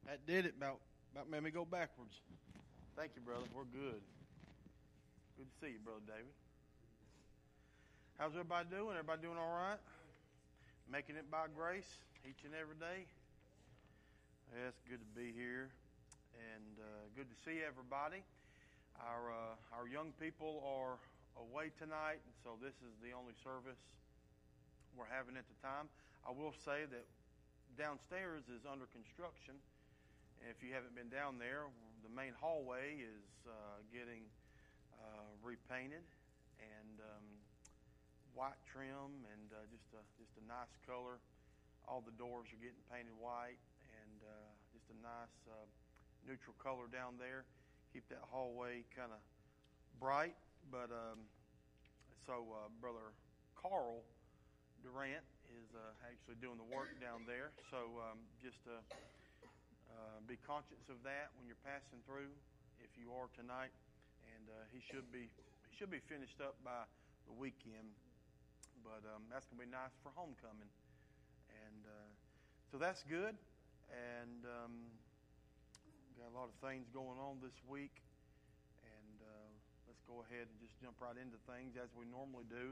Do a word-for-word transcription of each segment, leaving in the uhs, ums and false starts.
That did it. About, about made me go backwards. Thank you, brother. We're good. Good to see you, Brother David. How's everybody doing? Everybody doing all right? Making it by grace each and every day? Yeah, it's good to be here, and uh, good to see everybody. Our uh, our young people are away tonight, and so this is the only service we're having at the time. I will say that downstairs is under construction. And if you haven't been down there, the main hallway is uh, getting uh, repainted and um, white trim and uh, just a just a nice color. All the doors are getting painted white and uh, just a nice uh, neutral color down there. Keep that hallway kind of bright. But um, so uh, Brother Carl Durant is uh, actually doing the work down there. So um, just uh, uh, be conscious of that when you're passing through, if you are tonight. And uh, he should be he should be finished up by the weekend. But um, that's gonna be nice for homecoming. And uh, so that's good. And um, got a lot of things going on this week. And uh, let's go ahead and just jump right into things as we normally do.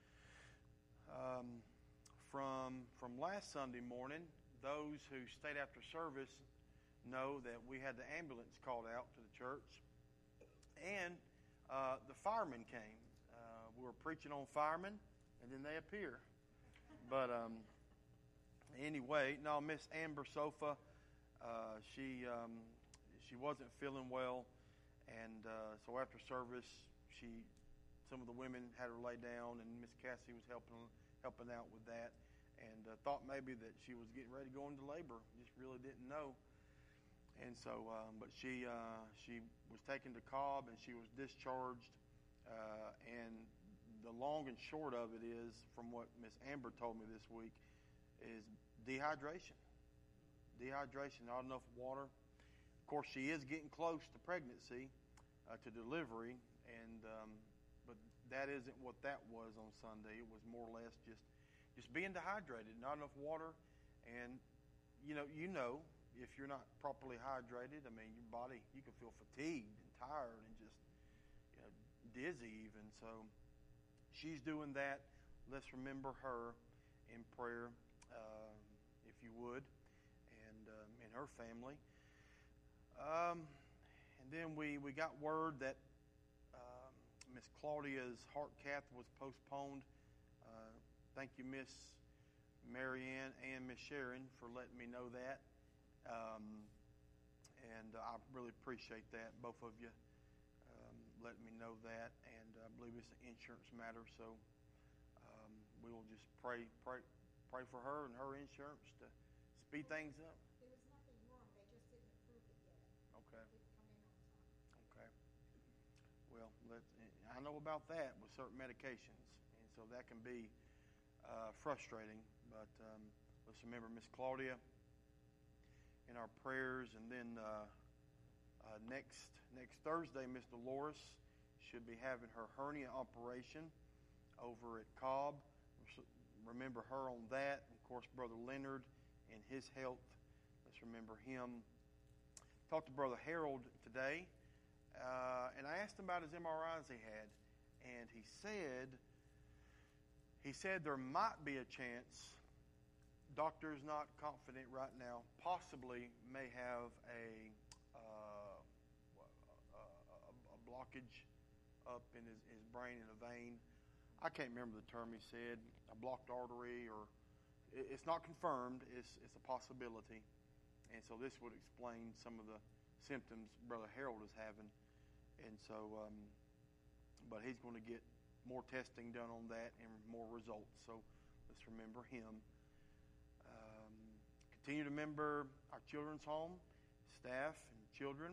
Um, from from last Sunday morning, those who stayed after service know that we had the ambulance called out to the church, and uh, the firemen came. Uh, we were preaching on firemen, and then they appear. But um, anyway, no, Miss Amber Sofa, uh, she um, she wasn't feeling well, and uh, so after service, she some of the women had her lay down, and Miss Cassie was helping helping out with that, and uh, thought maybe that she was getting ready to go into labor. Just really didn't know. And so, um, but she uh, she was taken to Cobb, and she was discharged. Uh, and the long and short of it is, from what Miss Amber told me this week, is dehydration. Dehydration, not enough water. Of course, she is getting close to pregnancy, uh, to delivery, and um, but that isn't what that was on Sunday. It was more or less just just being dehydrated, not enough water, and you know you know. If you're not properly hydrated, I mean, your body, you can feel fatigued and tired and just you know, dizzy even. So she's doing that. Let's remember her in prayer, uh, if you would, and um, and her family. Um, and then we, we got word that um, Miss Claudia's heart cath was postponed. Uh, thank you, Miss Marianne and Miss Sharon, for letting me know that. Um, and uh, I really appreciate that, both of you um, letting me know that, and I believe it's an insurance matter, so um, we will just pray, pray, pray for her and her insurance to speed things up. There was nothing wrong; they just didn't approve it yet. Okay. It didn't come in on time. Okay. Well, let's, I know about that with certain medications, and so that can be uh, frustrating. But um, let's remember Miss Claudia in our prayers, and then uh, uh, next next Thursday, Miss Dolores should be having her hernia operation over at Cobb. Remember her on that. And of course, Brother Leonard and his health. Let's remember him. Talked to Brother Harold today, uh, and I asked him about his M R Is he had, and he said he said there might be a chance. Doctor is not confident right now. Possibly may have a uh, a, a blockage up in his, his brain in a vein. I can't remember the term he said. A blocked artery, or it's not confirmed. It's it's a possibility, and so this would explain some of the symptoms Brother Harold is having. And so, um, but he's going to get more testing done on that and more results. So let's remember him. Um, continue to remember our children's home, staff and children.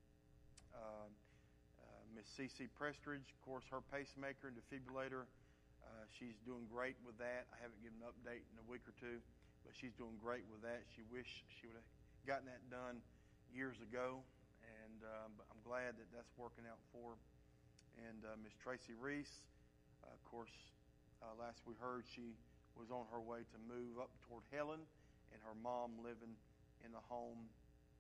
Uh, uh, Miss C C Prestridge, of course, her pacemaker and defibrillator, uh, she's doing great with that. I haven't given an update in a week or two, but she's doing great with that. She wished she would have gotten that done years ago, and uh, but I'm glad that that's working out for her. And uh, Miss Tracy Reese, uh, of course, uh, last we heard she was on her way to move up toward Helen, and her mom living in a home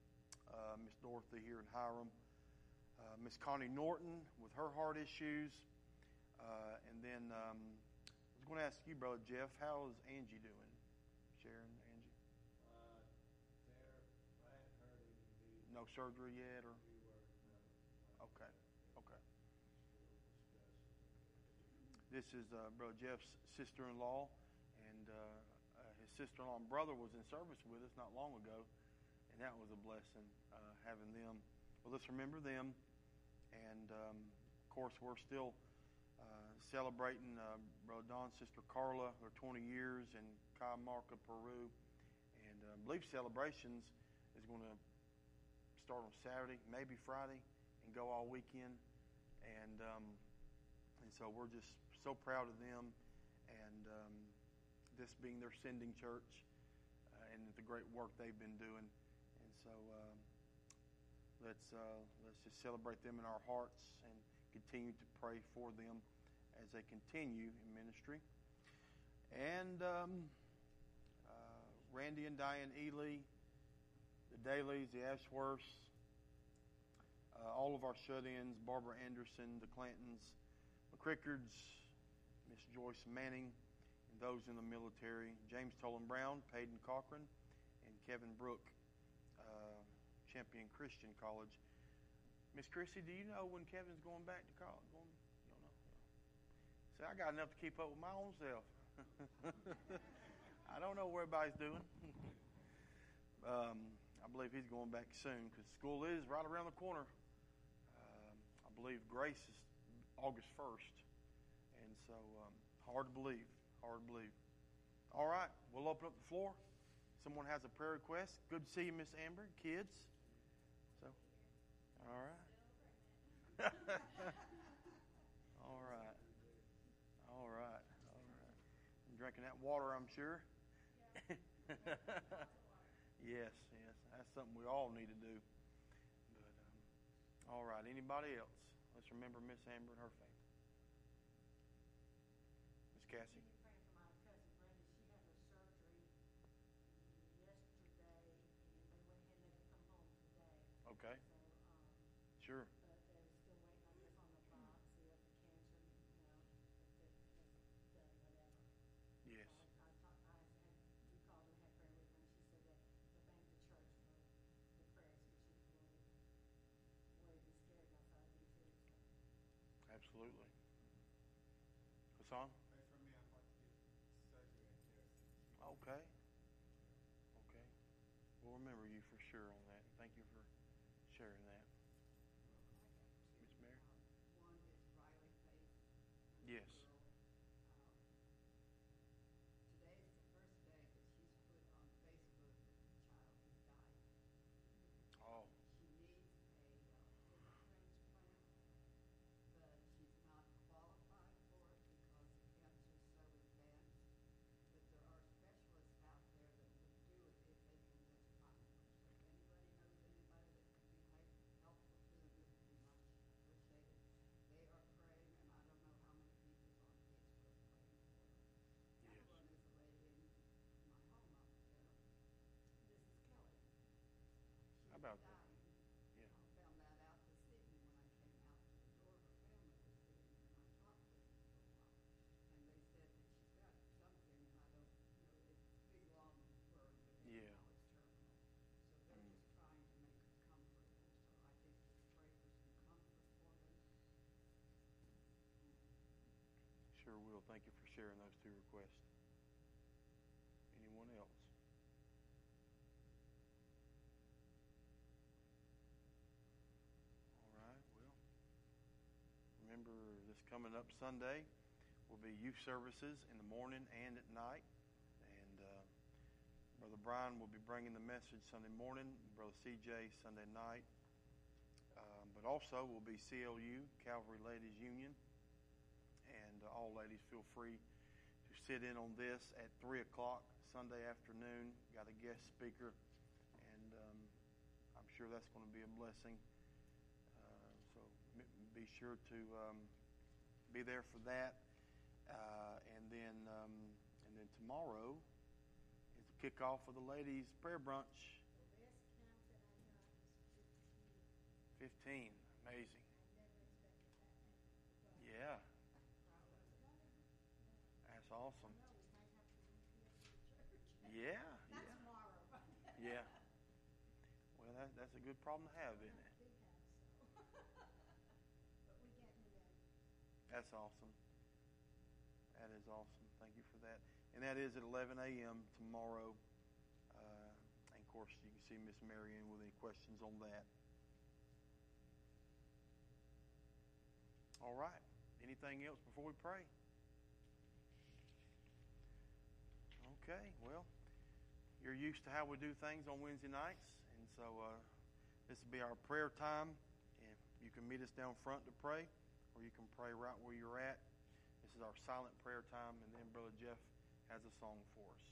uh, Miss Dorothy here in Hiram, uh, Miss Connie Norton with her heart issues, uh, and then um, I was going to ask you, Brother Jeff, how is Angie doing? Sharon, Angie? Uh, they're back hurting. The No surgery yet, or we were no. okay, okay. Still discussing. This is uh, Brother Jeff's sister-in-law, and uh, uh, his sister-in-law and brother was in service with us not long ago, and that was a blessing uh, having them. Well, let's remember them, and um, of course we're still uh, celebrating uh, Brother Don's sister Carla, her twenty years in Cajamarca, Peru, and uh, I believe celebrations is going to start on Saturday, maybe Friday, and go all weekend, and um, and so we're just so proud of them, and um, this being their sending church, uh, and the great work they've been doing. And so uh, let's uh, let's just celebrate them in our hearts and continue to pray for them as they continue in ministry. And um, uh, Randy and Diane Ely, the Dailies, the Ashworths, uh, all of our shut-ins, Barbara Anderson, the Clantons, McCrickards, Miss Joyce Manning, and those in the military, James Tolan Brown, Peyton Cochran, and Kevin Brook, uh, Champion Christian College. Miss Chrissy, do you know when Kevin's going back to college? Going, you don't know? See, I got enough to keep up with my own self. I don't know what everybody's doing. um, I believe he's going back soon because school is right around the corner. Um, I believe Grace is August first. And so, um, hard to believe. Hard to believe. All right, we'll open up the floor. Someone has a prayer request. Good to see you, Miss Amber. Kids. So, all right. all right. All right. All right. I'm drinking that water, I'm sure. yes, yes. That's something we all need to do. But um, all right. Anybody else? Let's remember Miss Amber and her family. Miss Cassie. You're praying for my cousin Brenda. She had her surgery yesterday, and they went ahead and let her come home today. Okay. So, um, Sure. but they're still waiting, I guess, on the biopsy of the cancer, you know, if it has done whatever. Yes. So I, I talked, I had, we called and had prayer with her, and she said that to thank the church for the prayers, which is really, worried and scared, and I thought I'd be too. So. Absolutely. Hassan? Pray for me. I'm about to get surgery in here. Okay. Okay. We'll remember you for sure on that. Thank you for sharing that. Miss Mary? One is Riley Faith. Yes. Girl. Um, today is the first day that she's put on Facebook that the child has died. Oh, She needs a uh, liver transplant, but she's not qualified for it because the cancer is so advanced. But there are specialists out there that would do it if they can just find her. So if anybody knows anybody that could be help- helpful to them, it would be much appreciated. They are praying, and I don't know how many people's on Facebook praying for her. The Yes. other one is a lady in my home out there. This is Kelly. She's How about that? dying. yeah. I found that out this evening when I came out to the door. Her family was sitting there, and I talked with them for a while. And they said that she's got something, and I don't know, it's a big, long word, but Yeah. anyhow, it's terminal. So they're Mm. just trying to make her comfortable. So I think just pray for some comfort for them. Sure will. Thank you for sharing those two requests. Anyone else? All right. Well, remember this coming up Sunday will be youth services in the morning and at night. And uh, Brother Brian will be bringing the message Sunday morning, Brother C J Sunday night. Um, but also will be C L U, Calvary Ladies Union. And uh, all ladies feel free to sit in on this at three o'clock Sunday afternoon. Got a guest speaker, and um, I'm sure that's going to be a blessing. Uh, so m- be sure to um, be there for that. Uh, and then um, and then tomorrow is the kickoff of the ladies' prayer brunch. The best camp that I know, I just Fifteen, amazing. I never expected that. But Yeah, I was wondering, that's awesome. no, we might have to move here to the church. Yeah, Not yeah, tomorrow, but. yeah. Well, that, that's a good problem to have, isn't it? Big house, so. But we're getting it in. That's awesome. That is awesome. Thank you for that. And that is at eleven a.m. tomorrow. Uh, and of course, you can see Miss Marion with any questions on that. All right. Anything else before we pray? Okay. Well, you're used to how we do things on Wednesday nights, and so uh, this will be our prayer time. And you can meet us down front to pray, or you can pray right where you're at. This is our silent prayer time, and then Brother Jeff has a song for us.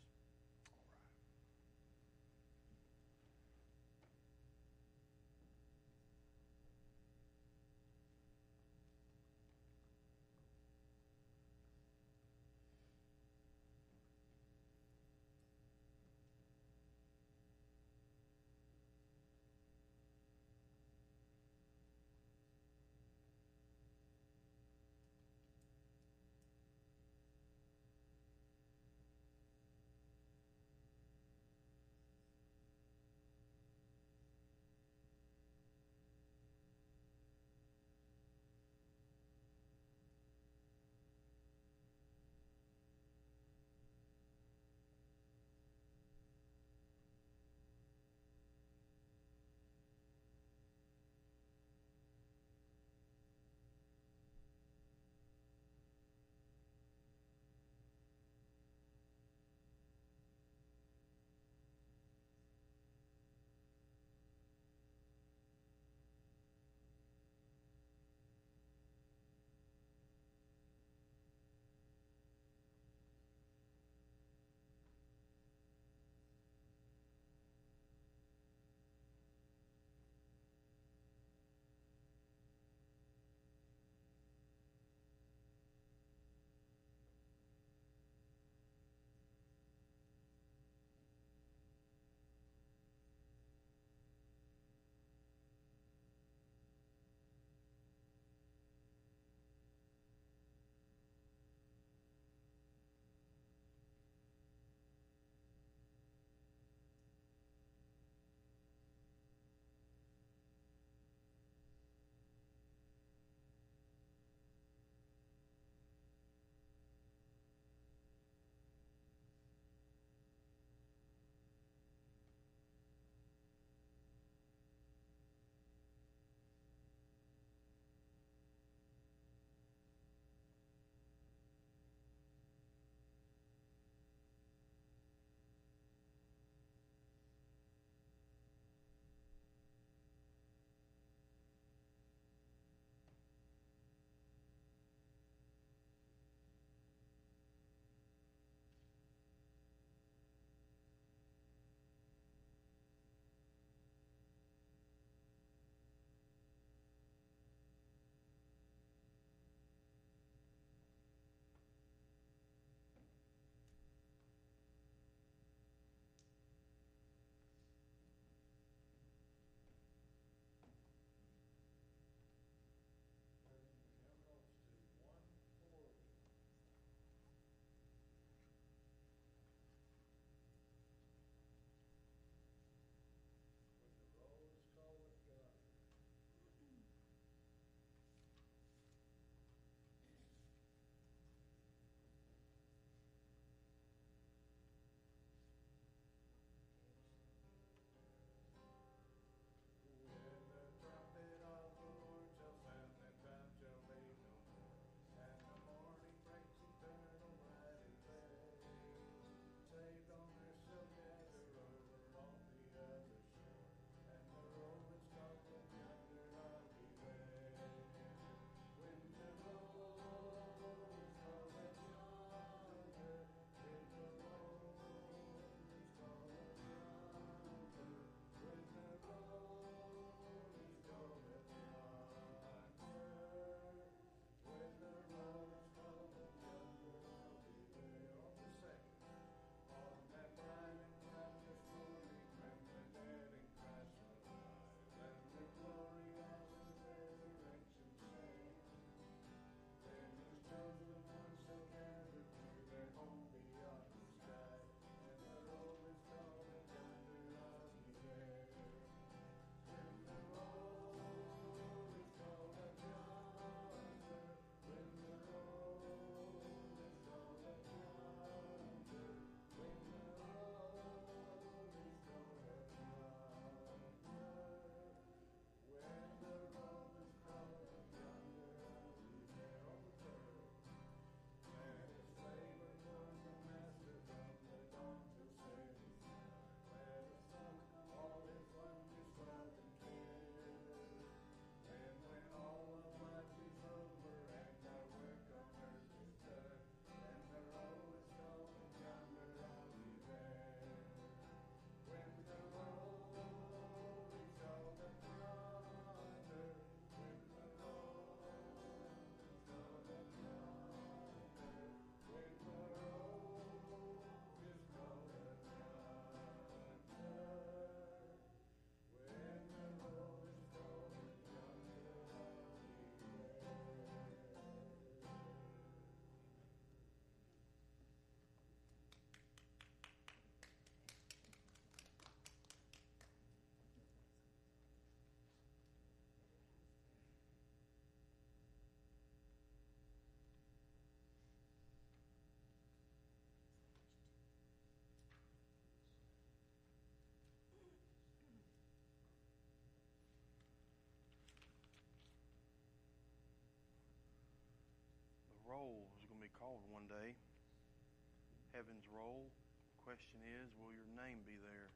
called one day. Heaven's Roll. Question is, will your name be there?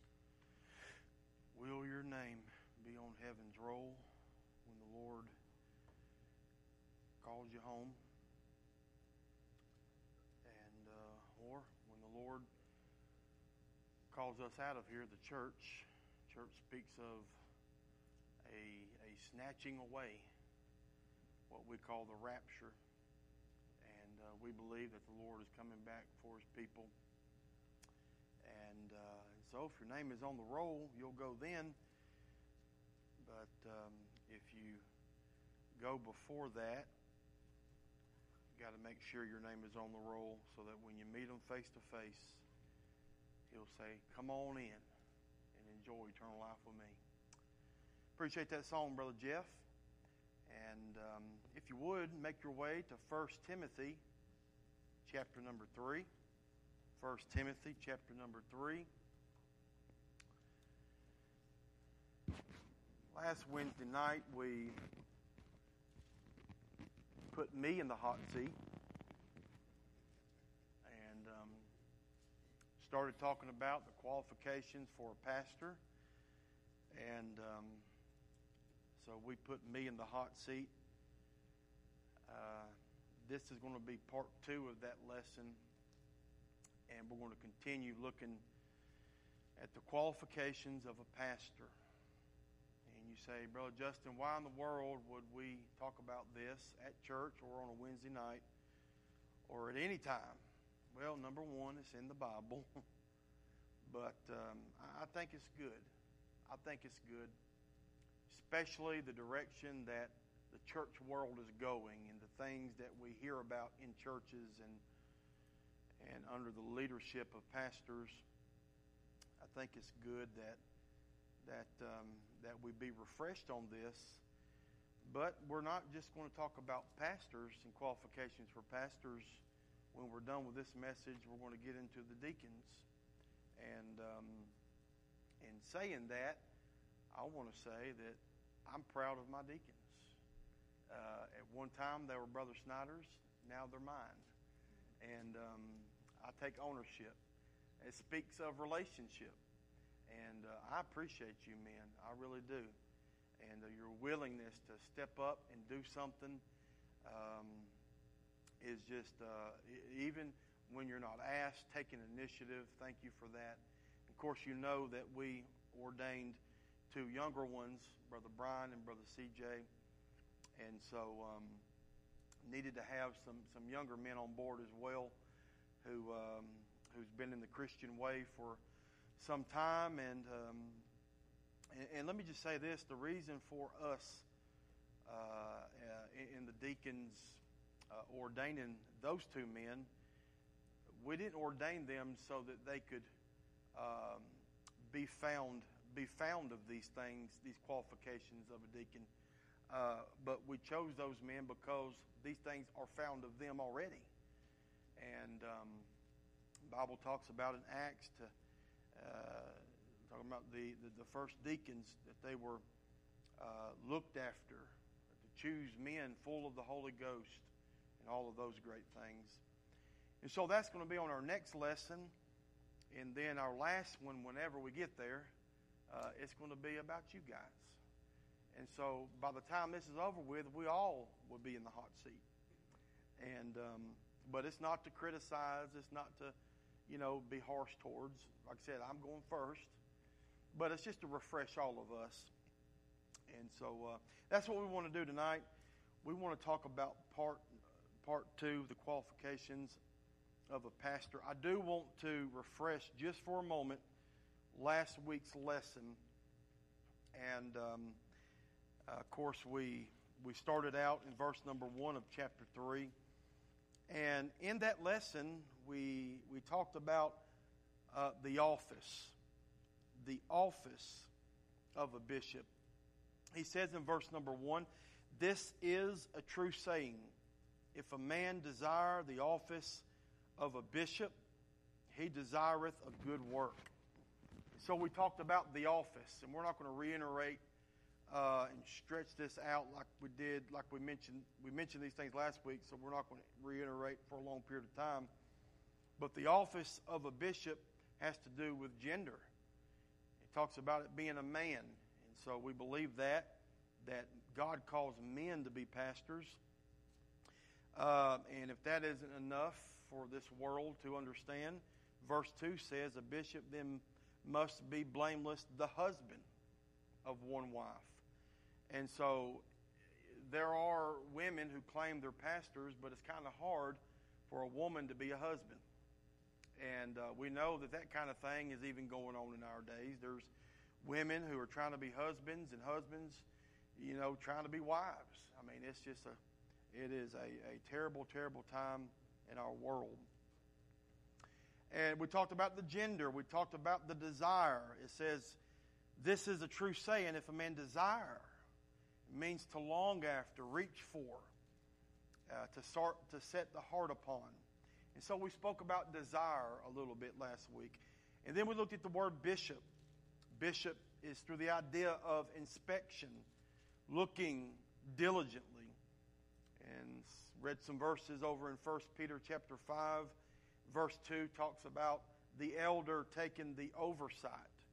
Will your name be on Heaven's Roll when the Lord calls you home? And uh, or when the Lord calls us out of here, the church. Church speaks of a, a snatching away, what we call the rapture. And uh, we believe that the Lord is coming back for His people. And, uh, and so if your name is on the roll, you'll go then. But um, if you go before that, you've got to make sure your name is on the roll so that when you meet Him face to face, He'll say, come on in and enjoy eternal life with me. Appreciate that song, Brother Jeff. And um, if you would, make your way to First Timothy chapter number three. First Timothy chapter number three. Last Wednesday night, we put me in the hot seat and um, started talking about the qualifications for a pastor. And um, so we put me in the hot seat. Uh, this is going to be part two of that lesson. And we're going to continue looking at the qualifications of a pastor. And you say, Brother Justin, why in the world would we talk about this at church or on a Wednesday night or at any time? Well, number one, it's in the Bible. But um, I think it's good. I think it's good, especially the direction that the church world is going and the things that we hear about in churches and and under the leadership of pastors. I think it's good that that um, that we be refreshed on this. But we're not just going to talk about pastors and qualifications for pastors. When we're done with this message, we're going to get into the deacons. And um, in saying that, I want to say that I'm proud of my deacons. Uh, at one time, they were Brother Snyder's. Now they're mine. And um, I take ownership. It speaks of relationship. And uh, I appreciate you, men. I really do. And uh, your willingness to step up and do something um, is just, uh, even when you're not asked, take an initiative. Thank you for that. Of course, you know that we ordained two younger ones, Brother Brian and Brother C J. And so um, needed to have some, some younger men on board as well who, um, who's been in the Christian way for some time. And, um, and, and let me just say this, the reason for us uh, in the deacons uh, ordaining those two men, we didn't ordain them so that they could um, be found be found of these things, these qualifications of a deacon. Uh, but we chose those men because these things are found of them already. And um, the Bible talks about in Acts, to, uh, talking about the, the, the first deacons, that they were uh, looked after, to choose men full of the Holy Ghost and all of those great things. And so that's going to be on our next lesson. And then our last one, whenever we get there, uh, it's going to be about you guys. And so by the time this is over with, we all will be in the hot seat. And um, but it's not to criticize. It's not to, you know, be harsh towards. Like I said, I'm going first. But it's just to refresh all of us. And so uh, that's what we want to do tonight. We want to talk about part part two, the qualifications of a pastor. I do want to refresh just for a moment last week's lesson. And um, uh, of course, we we started out in verse number one of chapter three. And in that lesson, we we talked about uh, the office, the office of a bishop. He says in verse number one, "This is a true saying. If a man desire the office of a bishop, he desireth a good work." So we talked about the office, and we're not going to reiterate uh, and stretch this out like we did, like we mentioned. We mentioned these things last week, so we're not going to reiterate for a long period of time. But the office of a bishop has to do with gender. It talks about it being a man. And so we believe that, that God calls men to be pastors. Uh, and if that isn't enough for this world to understand, verse two says, a bishop then must be blameless, the husband of one wife. And so there are women who claim they're pastors, but it's kind of hard for a woman to be a husband. And uh, we know that that kind of thing is even going on in our days. There's women who are trying to be husbands, and husbands, you know, trying to be wives. I mean, it's just a, it is a, a terrible, terrible time in our world. And we talked about the gender. We talked about the desire. It says, this is a true saying, if a man desire, it means to long after, reach for, uh, to start, to set the heart upon. And so we spoke about desire a little bit last week. And then we looked at the word bishop. Bishop is through the idea of inspection, looking diligently. And read some verses over in First Peter chapter five. Verse two talks about the elder taking the oversight.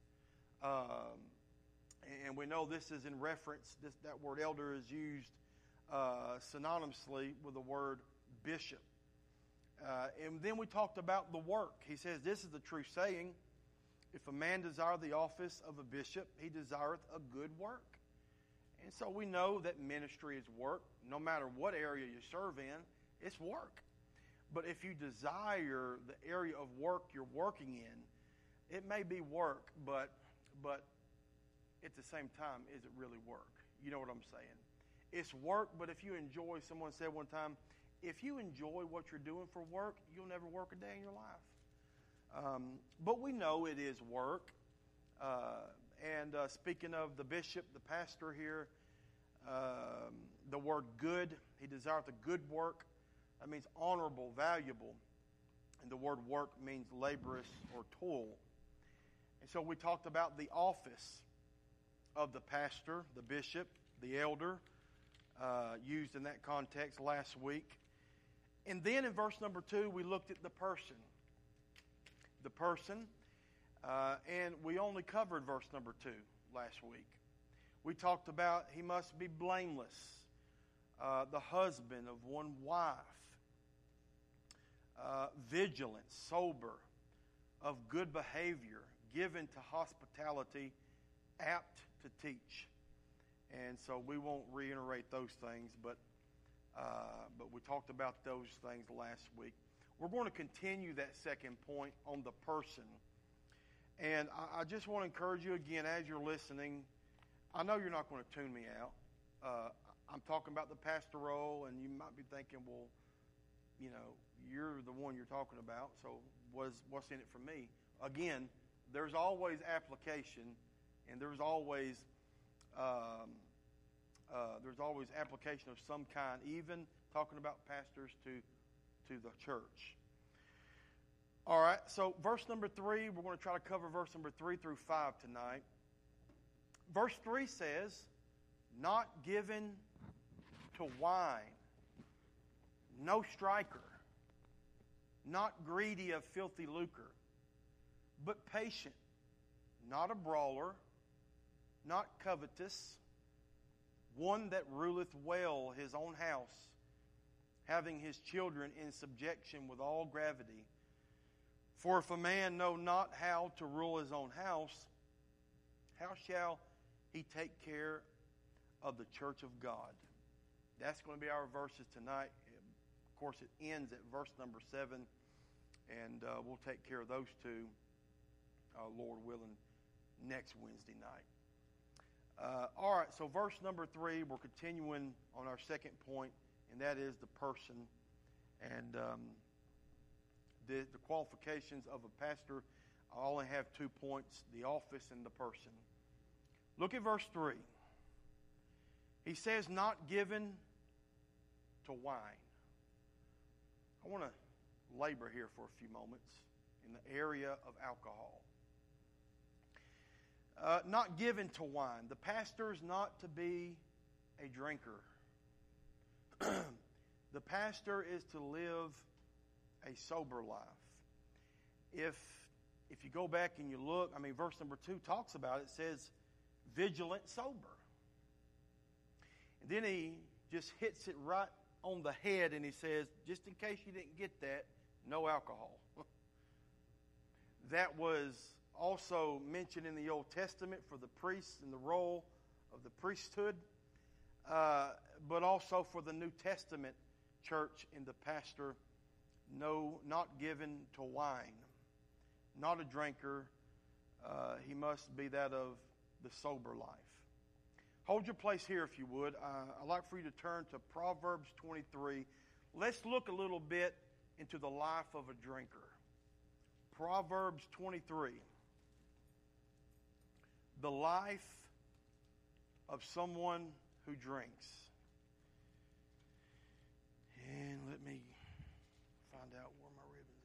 Um, and we know this is in reference, this, that word elder is used uh, synonymously with the word bishop. Uh, and then we talked about the work. He says, this is the true saying, if a man desire the office of a bishop, he desireth a good work. And so we know that ministry is work. No matter what area you serve in, it's work. But if you desire the area of work you're working in, it may be work, but but at the same time, is it really work? You know what I'm saying? It's work, but if you enjoy, someone said one time, if you enjoy what you're doing for work, you'll never work a day in your life. Um, but we know it is work. Uh, and uh, speaking of the bishop, the pastor here, um, the word good, he desireth a good work. That means honorable, valuable. And the word work means laborious or toil. And so we talked about the office of the pastor, the bishop, the elder, uh, used in that context last week. And then in verse number two, we looked at the person. The person. Uh, and we only covered verse number two last week. We talked about he must be blameless, uh, the husband of one wife, uh, vigilant, sober, of good behavior, given to hospitality, apt to teach. And so we won't reiterate those things, but uh, but we talked about those things last week. We're going to continue that second point on the person. And I, I just want to encourage you again, as you're listening, I know you're not going to tune me out. Uh, I'm talking about the pastor role, and you might be thinking, well, you know, you're the one you're talking about, so what's, what's in it for me? Again, there's always application, and there's always um, uh, there's always application of some kind, even talking about pastors to to the church. All right, so verse number three, we're going to try to cover verse number three through five tonight. Verse three says, not given to wine, no striker, not greedy of filthy lucre, but patient, not a brawler, not covetous, one that ruleth well his own house, having his children in subjection with all gravity. For if a man know not how to rule his own house, how shall he take care of the church of God? That's going to be our verses tonight. Of course, it ends at verse number seven, and uh, we'll take care of those two, uh, Lord willing, next Wednesday night. Uh, all right, so verse number three, we're continuing on our second point, and that is the person. And um, the, the qualifications of a pastor, I only have two points, the office and the person. Look at verse three. He says, not given to wine. I want to labor here for a few moments in the area of alcohol. Uh, not given to wine. The pastor is not to be a drinker. The pastor is to live a sober life. If if you go back and you look, I mean, verse number two talks about it. It says, vigilant, sober. And then he just hits it right on the head and he says, just in case you didn't get that, no alcohol. That was also mentioned in the Old Testament for the priests and the role of the priesthood, uh, but also for the New Testament church and the pastor, no, not given to wine, not a drinker. Uh, he must be that of the sober life. Hold your place here if you would. Uh, I'd like for you to turn to Proverbs twenty-three. Let's look a little bit into the life of a drinker. Proverbs twenty-three. The life of someone who drinks. And let me find out where my ribbon's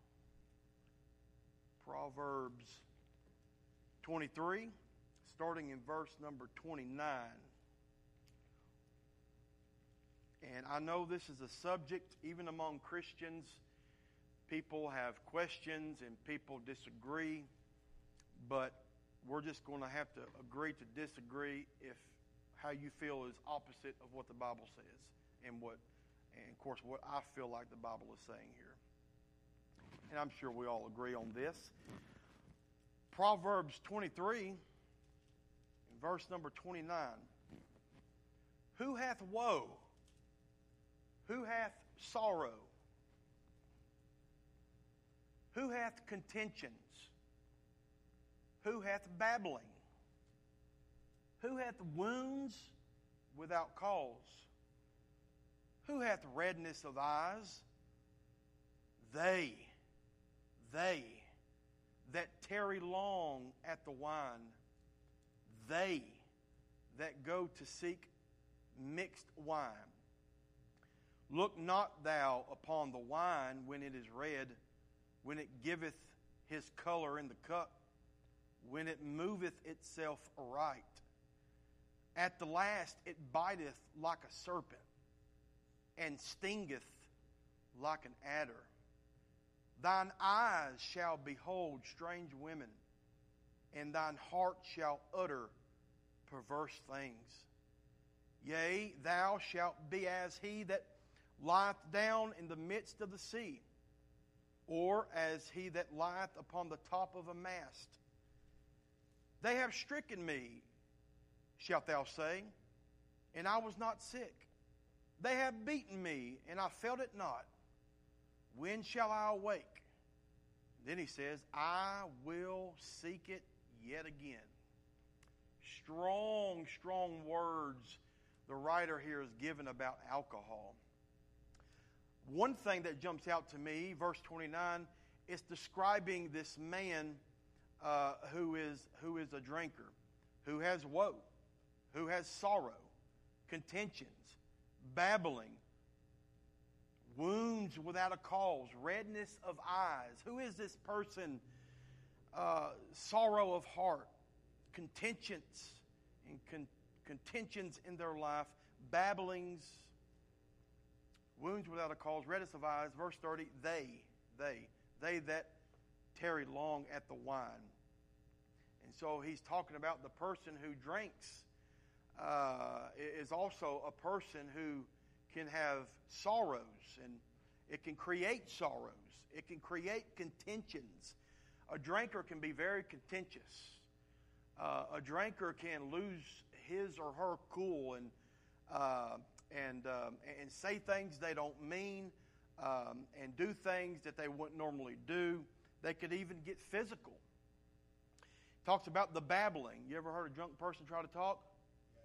at. Proverbs twenty-three, starting in verse number twenty-nine. And I know this is a subject, even among Christians, people have questions and people disagree, but we're just going to have to agree to disagree if how you feel is opposite of what the Bible says and what, and of course, what I feel like the Bible is saying here. And I'm sure we all agree on this. Proverbs twenty-three, in verse number twenty-nine. Who hath woe? Who hath sorrow? Who hath contentions? Who hath babbling? Who hath wounds without cause? Who hath redness of eyes? They, they that tarry long at the wine, they that go to seek mixed wine. Look not thou upon the wine when it is red, when it giveth his color in the cup, when it moveth itself aright. At the last it biteth like a serpent, and stingeth like an adder. Thine eyes shall behold strange women, and thine heart shall utter perverse things. Yea, thou shalt be as he that lieth down in the midst of the sea, or as he that lieth upon the top of a mast. They have stricken me, shalt thou say, and I was not sick. They have beaten me, and I felt it not. When shall I awake? Then he says, I will seek it yet again. Strong, strong words the writer here is given about alcohol. One thing that jumps out to me, verse twenty-nine, is describing this man uh, who is who is a drinker, who has woe, who has sorrow, contentions, babbling, wounds without a cause, redness of eyes. Who is this person? Uh, sorrow of heart, contentions, and con- contentions in their life, babblings, wounds without a cause, redness of eyes. Verse thirty, they, they, they that tarry long at the wine. And so he's talking about the person who drinks uh, is also a person who can have sorrows, and it can create sorrows. It can create contentions. A drinker can be very contentious. Uh, a drinker can lose his or her cool and uh, and um, and say things they don't mean, um, and do things that they wouldn't normally do. They could even get physical. Talks about the babbling. You ever heard a drunk person try to talk? Yes.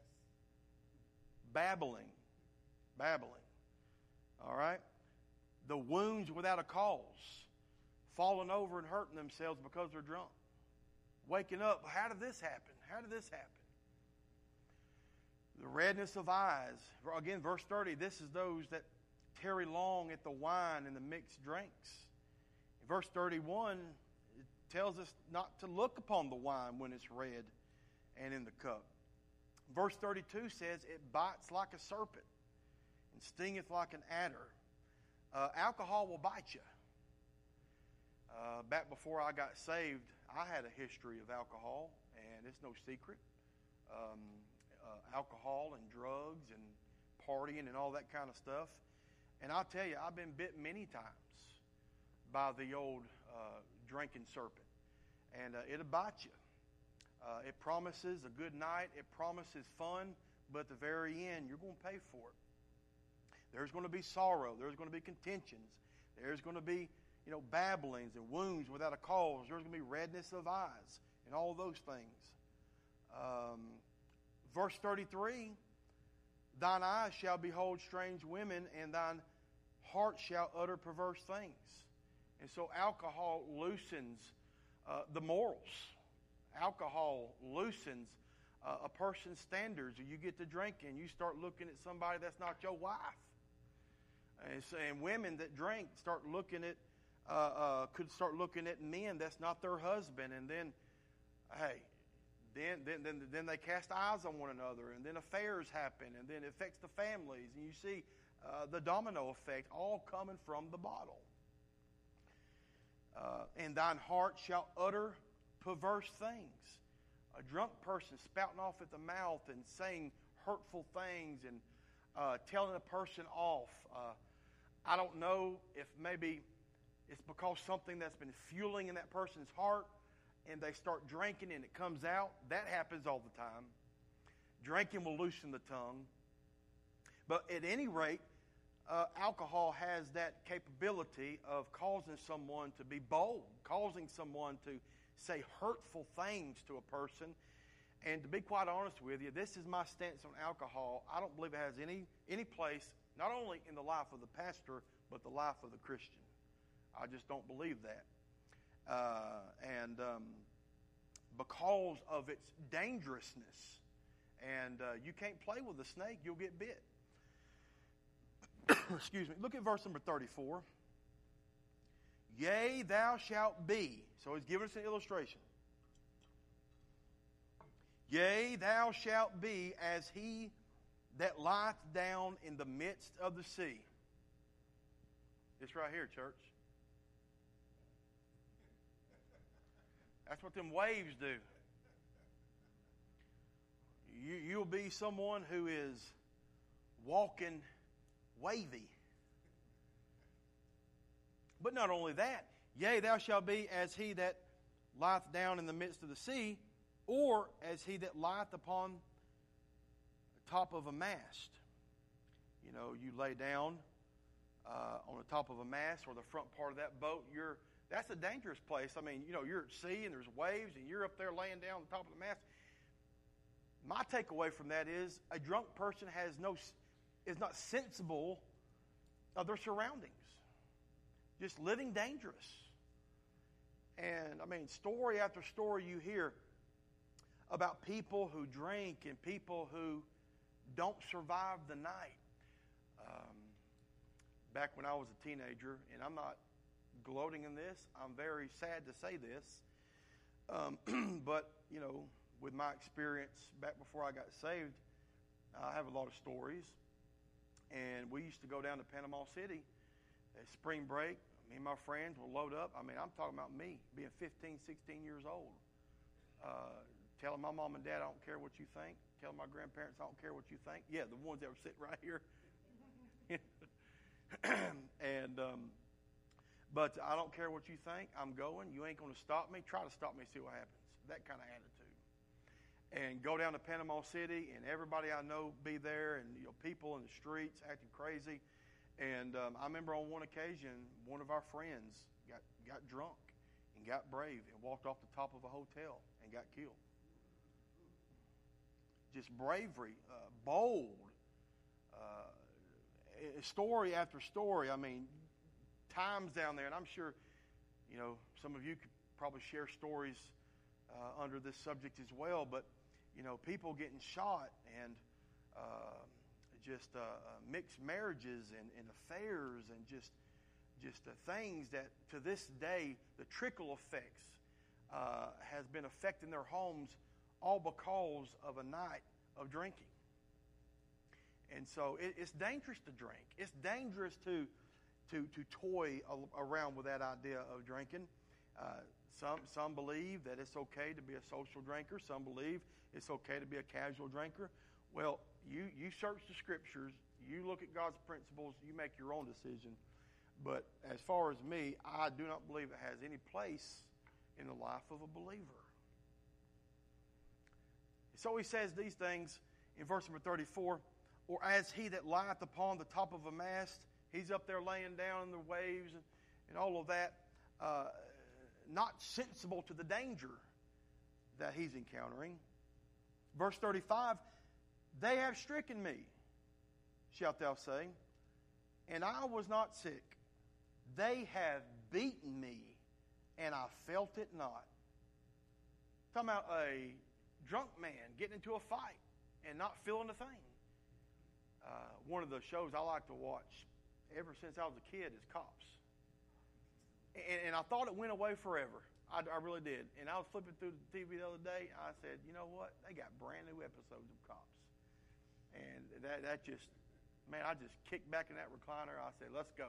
Babbling. Babbling. All right? The wounds without a cause. Falling over and hurting themselves because they're drunk. Waking up, how did this happen? How did this happen? The redness of eyes. Again, verse thirty, this is those that tarry long at the wine and the mixed drinks. In verse thirty-one, it tells us not to look upon the wine when it's red and in the cup. Verse thirty-two says, it bites like a serpent and stingeth like an adder. Uh, alcohol will bite you. Uh, back before I got saved, I had a history of alcohol, and it's no secret. Um, uh, alcohol and drugs and partying and all that kind of stuff. And I'll tell you, I've been bit many times by the old uh, drinking serpent. And uh, it'll bite you. Uh, it promises a good night. It promises fun. But at the very end, you're going to pay for it. There's going to be sorrow. There's going to be contentions. There's going to be, you know, babblings and wounds without a cause. There's going to be redness of eyes and all those things. Um, verse thirty-three, thine eyes shall behold strange women, and thine heart shall utter perverse things. And so alcohol loosens uh, the morals. Alcohol loosens uh, a person's standards. You get to drinking, you start looking at somebody that's not your wife. And, so, and women that drink start looking at, uh, uh, could start looking at men that's not their husband. And then, hey, then, then, then, then they cast eyes on one another. And then affairs happen. And then it affects the families. And you see uh, the domino effect all coming from the bottle. Uh, and thine heart shall utter perverse things. A drunk person spouting off at the mouth and saying hurtful things and uh, telling a person off. Uh, I don't know if maybe it's because something that's been fueling in that person's heart and they start drinking and it comes out. That happens all the time. Drinking will loosen the tongue. But at any rate, uh, alcohol has that capability of causing someone to be bold, causing someone to say hurtful things to a person. And to be quite honest with you, this is my stance on alcohol. I don't believe it has any, any place, not only in the life of the pastor, but the life of the Christian. I just don't believe that. Uh, and um, because of its dangerousness, and uh, you can't play with a snake, you'll get bit. Excuse me. Look at verse number thirty-four. Yea, thou shalt be. So he's giving us an illustration. Yea, thou shalt be as he that lieth down in the midst of the sea. It's right here, church. That's what them waves do. You, you'll be someone who is walking wavy. But not only that, yea, thou shalt be as he that lieth down in the midst of the sea, or as he that lieth upon the top of a mast. You know, you lay down uh, on the top of a mast or the front part of that boat. You're that's a dangerous place. I mean, you know, you're at sea and there's waves and you're up there laying down on the top of the mast. My takeaway from that is a drunk person has no is not sensible of their surroundings. Just living dangerous. And, I mean, story after story you hear about people who drink and people who don't survive the night. Um, back when I was a teenager, and I'm not gloating in this, I'm very sad to say this, um, but, you know, with my experience back before I got saved, I have a lot of stories. And we used to go down to Panama City at spring break. Me and my friends will load up. I mean, I'm talking about me being fifteen, sixteen years old. Uh, telling my mom and dad, I don't care what you think. Telling my grandparents, I don't care what you think. Yeah, the ones that were sitting right here. and um, But I don't care what you think. I'm going. You ain't going to stop me. Try to stop me, see what happens. That kind of attitude. And go down to Panama City, and everybody I know be there, and you know, people in the streets acting crazy. And um, I remember on one occasion, one of our friends got, got drunk and got brave and walked off the top of a hotel and got killed. Just bravery, uh, bold, uh, story after story. I mean, times down there, and I'm sure, you know, some of you could probably share stories uh, under this subject as well, but you know, people getting shot and uh, just uh, uh, mixed marriages and, and affairs and just just uh, things that to this day, the trickle effects has been affecting their homes all because of a night of drinking. And so it, it's dangerous to drink. It's dangerous to to to toy around with that idea of drinking. Uh, some some believe that it's okay to be a social drinker. Some believe it's okay to be a casual drinker. Well, you you search the scriptures. You look at God's principles. You make your own decision. But as far as me, I do not believe it has any place in the life of a believer. So he says these things in verse number thirty-four. Or as he that lieth upon the top of a mast, he's up there laying down in the waves and, and all of that, uh, not sensible to the danger that he's encountering. Verse thirty-five, they have stricken me, shalt thou say, and I was not sick. They have beaten me, and I felt it not. Talking about a drunk man getting into a fight and not feeling a thing. Uh, one of the shows I like to watch ever since I was a kid is Cops. And, and I thought it went away forever. I, I really did. And I was flipping through the T V the other day, and I said, you know what? They got brand new episodes of Cops. And that, that just, man, I just kicked back in that recliner. I said, let's go.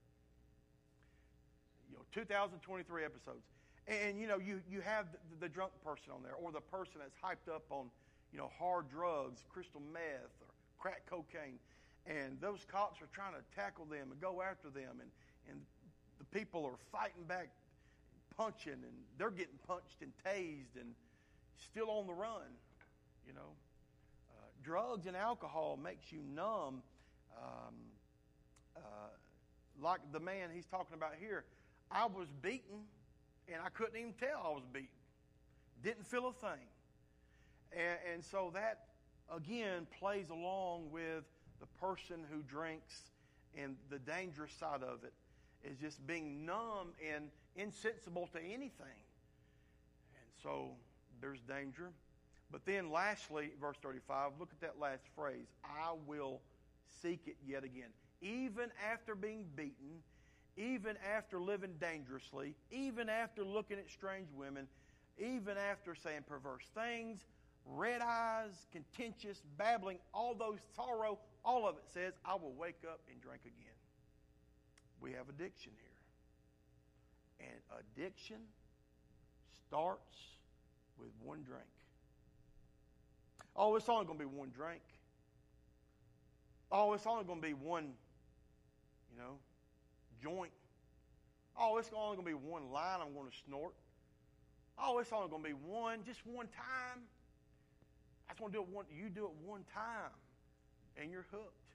You know, two thousand twenty-three episodes. And, you know, you, you have the, the drunk person on there, or the person that's hyped up on, you know, hard drugs, crystal meth, or crack cocaine, and those cops are trying to tackle them and go after them, and, and the people are fighting back, punching, and they're getting punched and tased and still on the run, you know. Uh, drugs and alcohol makes you numb, um, uh, like the man he's talking about here. I was beaten, and I couldn't even tell I was beaten. Didn't feel a thing. And, and so that again, plays along with the person who drinks, and the dangerous side of it is just being numb and insensible to anything. And so there's danger. But then lastly, verse thirty-five, look at that last phrase, I will seek it yet again. Even after being beaten, even after living dangerously, even after looking at strange women, even after saying perverse things, red eyes, contentious, babbling, all those sorrow, all of it says, I will wake up and drink again. We have addiction here. And addiction starts with one drink. Oh, it's only going to be one drink. Oh, it's only going to be one, you know, joint. Oh, it's only going to be one line I'm going to snort. Oh, it's only going to be one, just one time. I just want to do it one. You do it one time, and you're hooked.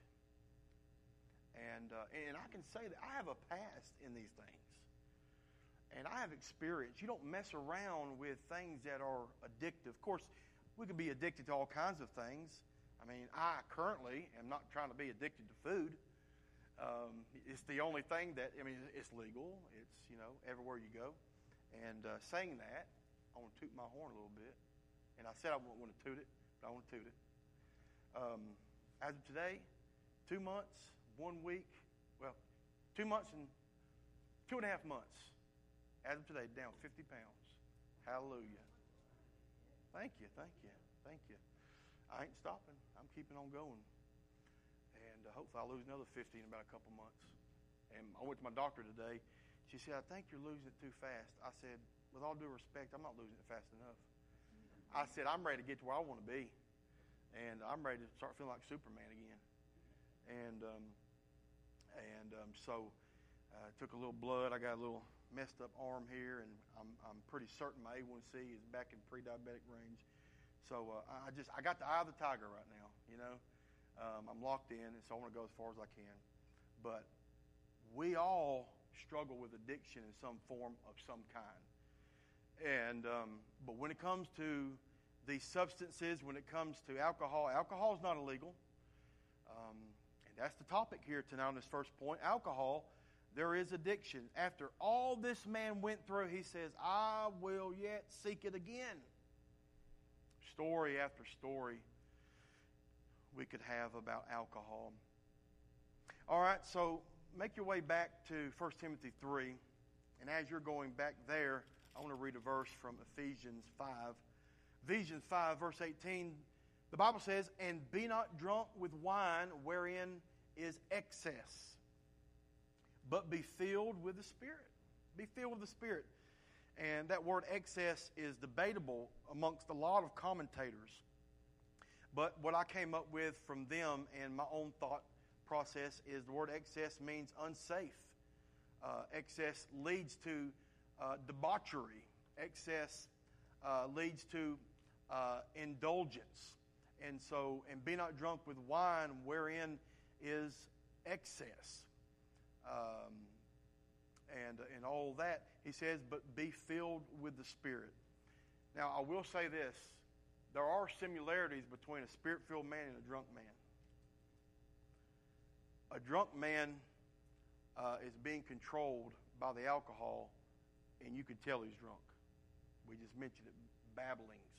And uh, and I can say that I have a past in these things, and I have experience. You don't mess around with things that are addictive. Of course, we can be addicted to all kinds of things. I mean, I currently am not trying to be addicted to food. Um, it's the only thing that, I mean, it's legal. It's, you know, everywhere you go. And uh, saying that, I want to toot my horn a little bit. And I said I wouldn't want to toot it, but I want to toot it. Um, as of today, two months, one week, well, two months and two and a half months. As of today, down fifty pounds. Hallelujah. Thank you, thank you, thank you. I ain't stopping. I'm keeping on going. And uh, hopefully I'll lose another fifty in about a couple months. And I went to my doctor today. She said, I think you're losing it too fast. I said, with all due respect, I'm not losing it fast enough. I said, I'm ready to get to where I want to be. And I'm ready to start feeling like Superman again. And um, and um, so I uh, took a little blood. I got a little messed up arm here, and I'm I'm pretty certain my A one C is back in pre-diabetic range. So uh, I just I got the eye of the tiger right now. You know, um, I'm locked in, and so I want to go as far as I can. But we all struggle with addiction in some form of some kind. And um, but when it comes to these substances, when it comes to alcohol, alcohol is not illegal. Um, and that's the topic here tonight on this first point. Alcohol, there is addiction. After all this man went through, he says, I will yet seek it again. Story after story we could have about alcohol. All right, so make your way back to First Timothy three. And as you're going back there, I want to read a verse from Ephesians five. Ephesians five, verse eighteen, the Bible says, "And be not drunk with wine wherein is excess, but be filled with the Spirit." Be filled with the Spirit. And that word excess is debatable amongst a lot of commentators. But what I came up with from them and my own thought process is the word excess means unsafe. Uh, excess leads to uh, debauchery. Excess uh, leads to uh, indulgence. And so, and be not drunk with wine wherein is excess. Um, and, and all that. He says, but be filled with the Spirit. Now, I will say this. There are similarities between a Spirit-filled man and a drunk man. A drunk man uh, is being controlled by the alcohol, and you can tell he's drunk. We just mentioned it, babblings.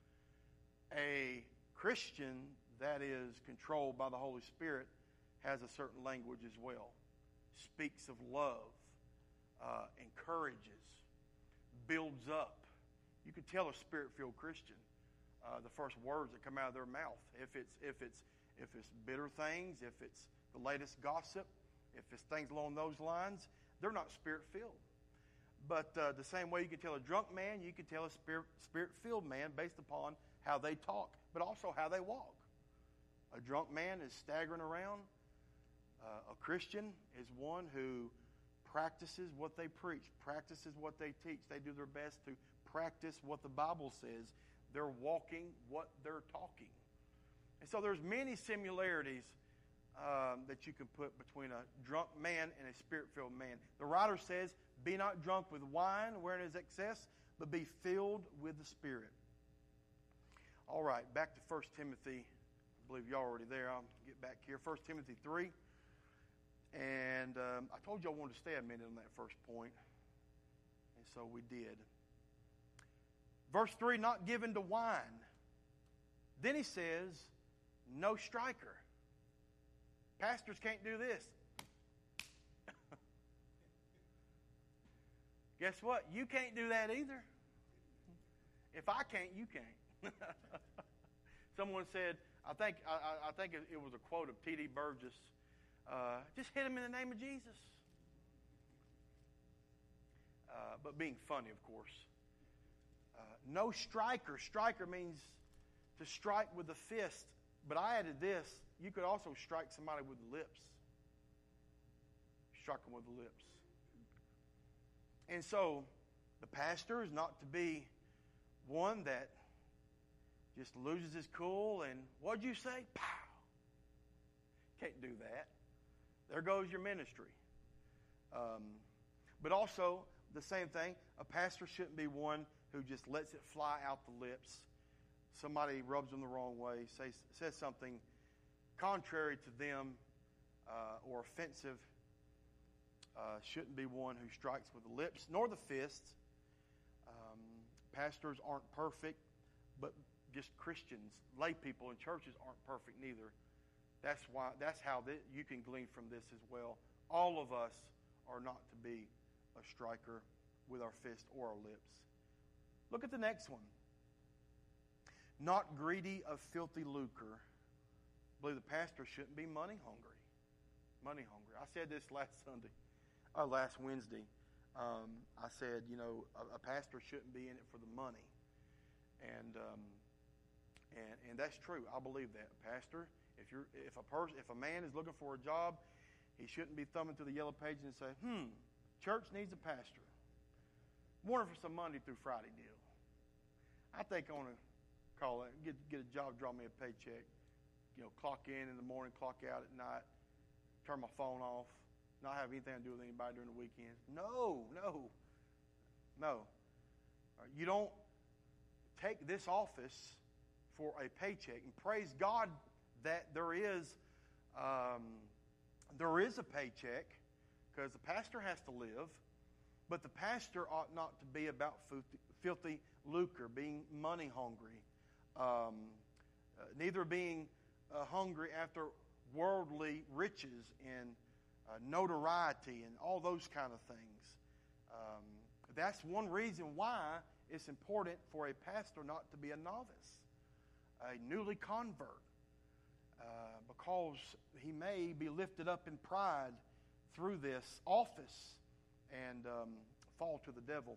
A Christian that is controlled by the Holy Spirit has a certain language as well. Speaks of love, uh, encourages, builds up. You can tell a Spirit-filled Christian. Uh, the first words that come out of their mouth. If it's if it's if it's bitter things, if it's the latest gossip, if it's things along those lines, they're not Spirit-filled. But uh, the same way you can tell a drunk man, you can tell a spirit Spirit-filled man based upon how they talk, but also how they walk. A drunk man is staggering around. Uh, a Christian is one who practices what they preach, practices what they teach. They do their best to practice what the Bible says. They're walking what they're talking. And so there's many similarities um, that you can put between a drunk man and a Spirit-filled man. The writer says, be not drunk with wine wherein is excess, but be filled with the Spirit. All right, back to First Timothy. I believe you're already there. I'll get back here. First Timothy three. And um, I told you I wanted to stay a minute on that first point. And so we did. Verse three, not given to wine. Then he says, no striker. Pastors can't do this. Guess what? You can't do that either. If I can't, you can't. Someone said, I think I, I think it, it was a quote of T D Burgess. Uh, just hit him in the name of Jesus. Uh, but being funny, of course. Uh, no striker. Striker means to strike with the fist. But I added this. You could also strike somebody with the lips. Strike them with the lips. And so, the pastor is not to be one that just loses his cool and, what'd you say? Pow! Can't do that. There goes your ministry. Um, but also, the same thing, a pastor shouldn't be one who just lets it fly out the lips. Somebody rubs them the wrong way, says, says something contrary to them uh, or offensive. Uh, shouldn't be one who strikes with the lips, nor the fists. Um, pastors aren't perfect, but just Christians, lay people in churches aren't perfect neither. That's why. That's how th- you can glean from this as well. All of us are not to be a striker with our fist or our lips. Look at the next one. Not greedy of filthy lucre. I believe the pastor shouldn't be money hungry. Money hungry. I said this last Sunday, or last Wednesday. Um, I said, you know, a, a pastor shouldn't be in it for the money, and um, and and that's true. I believe that, pastor. If you're if a person if a man is looking for a job, he shouldn't be thumbing through the yellow pages and say, "Hmm, church needs a pastor. Wondering for some Monday through Friday deal. I think I want to call it, get get a job, draw me a paycheck. You know, clock in in the morning, clock out at night, turn my phone off, not have anything to do with anybody during the weekend." No, no, no. You don't take this office for a paycheck, and praise God that there is um, there is a paycheck, because the pastor has to live, but the pastor ought not to be about filthy lucre, being money hungry, um, uh, neither being uh, hungry after worldly riches and uh, notoriety and all those kind of things. Um, that's one reason why it's important for a pastor not to be a novice, a newly convert, uh, because he may be lifted up in pride through this office and um, fall to the devil.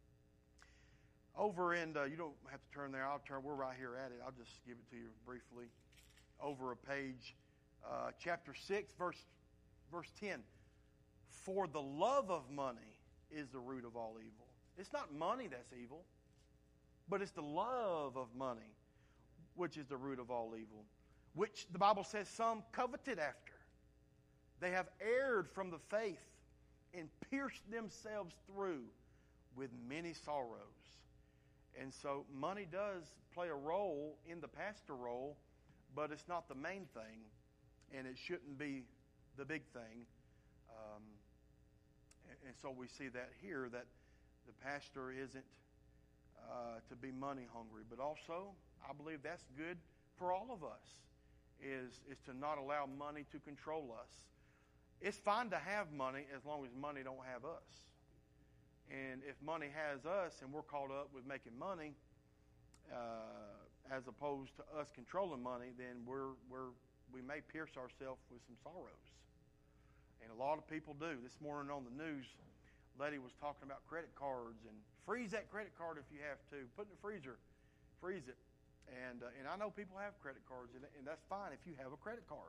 Over in, uh, you don't have to turn there. I'll turn. We're right here at it. I'll just give it to you briefly. Over a page, uh, chapter six, verse verse ten. For the love of money is the root of all evil. It's not money that's evil, but it's the love of money which is the root of all evil, which the Bible says some coveted after. They have erred from the faith and pierced themselves through with many sorrows. And so money does play a role in the pastor role, but it's not the main thing, and it shouldn't be the big thing. Um, and, and so we see that here, that the pastor isn't uh, to be money hungry, but also I believe that's good for all of us, is, is to not allow money to control us. It's fine to have money as long as money don't have us. And if money has us and we're caught up with making money, uh, as opposed to us controlling money, then we're we're we may pierce ourselves with some sorrows. And a lot of people do. This morning on the news, lady was talking about credit cards and freeze that credit card if you have to. Put it in the freezer, freeze it. And uh, and I know people have credit cards, and, and that's fine if you have a credit card.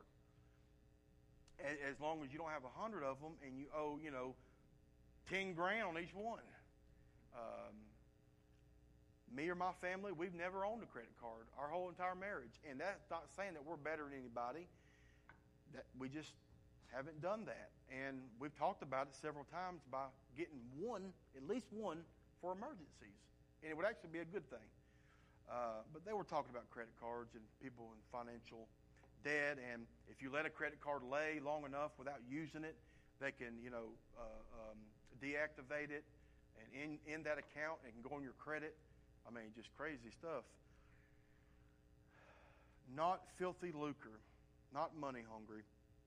As long as you don't have a hundred of them and you owe, you know, ten grand on each one. Um, me or my family, we've never owned a credit card our whole entire marriage. And that's not saying that we're better than anybody. That we just haven't done that. And we've talked about it several times by getting one, at least one, for emergencies. And it would actually be a good thing. Uh, but they were talking about credit cards and people in financial debt, and if you let a credit card lay long enough without using it, they can, you know, uh, um, deactivate it and in, in that account, it can go on your credit. I mean, just crazy stuff. Not filthy lucre, not money hungry.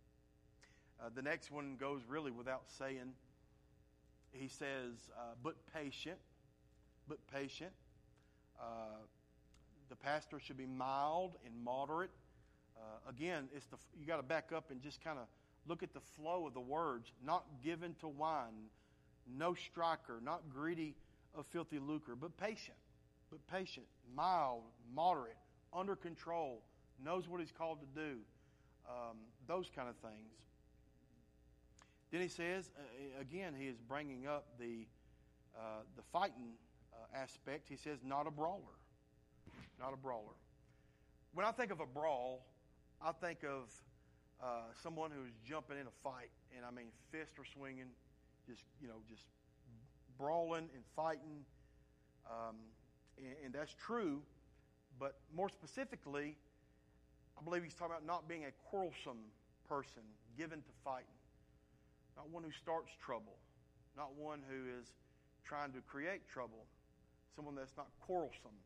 Uh, the next one goes really without saying. He says, uh, but patient, but patient. Uh, the pastor should be mild and moderate. Uh, again, it's the you got to back up and just kind of look at the flow of the words. Not given to wine, no striker, not greedy of filthy lucre, but patient, but patient, mild, moderate, under control, knows what he's called to do. Um, those kind of things. Then he says, uh, again, he is bringing up the uh, the fighting uh, aspect. He says, not a brawler, not a brawler. When I think of a brawl, I think of uh, someone who's jumping in a fight, and I mean fists are swinging, just you know, just brawling and fighting, um, and, and that's true. But more specifically, I believe he's talking about not being a quarrelsome person, given to fighting, not one who starts trouble, not one who is trying to create trouble, someone that's not quarrelsome.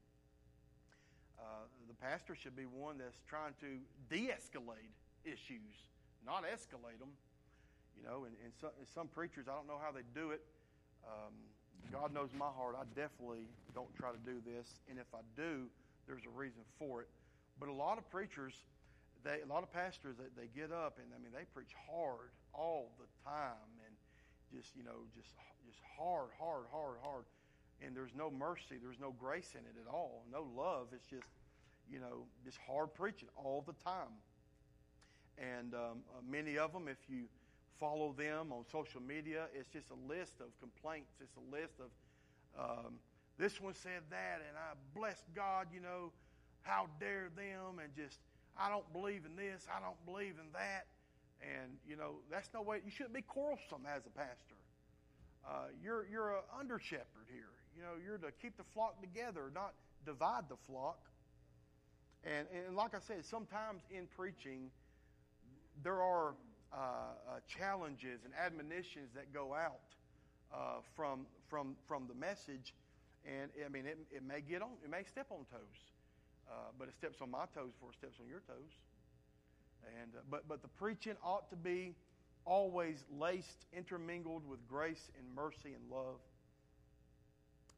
Uh, the pastor should be one that's trying to de-escalate issues, not escalate them. You know, and, and, so, and some preachers, I don't know how they do it. Um, God knows my heart. I definitely don't try to do this. And if I do, there's a reason for it. But a lot of preachers, they, a lot of pastors, they, they get up and, I mean, they preach hard all the time. And just, you know, just, just hard, hard, hard, hard. And there's no mercy, there's no grace in it at all, no love. It's just, you know, just hard preaching all the time. And um, uh, many of them, if you follow them on social media, it's just a list of complaints. It's a list of, um, this one said that, and I bless God, you know, how dare them, and just, I don't believe in this, I don't believe in that. And, you know, that's no way, you shouldn't be quarrelsome as a pastor. Uh, you're you're an under shepherd here. You know, you're to keep the flock together, not divide the flock. And and like I said, sometimes in preaching, there are uh, uh, challenges and admonitions that go out uh, from from from the message, and I mean it, it may get on, it may step on toes, uh, but it steps on my toes before it steps on your toes. And uh, but but the preaching ought to be always laced, intermingled with grace and mercy and love.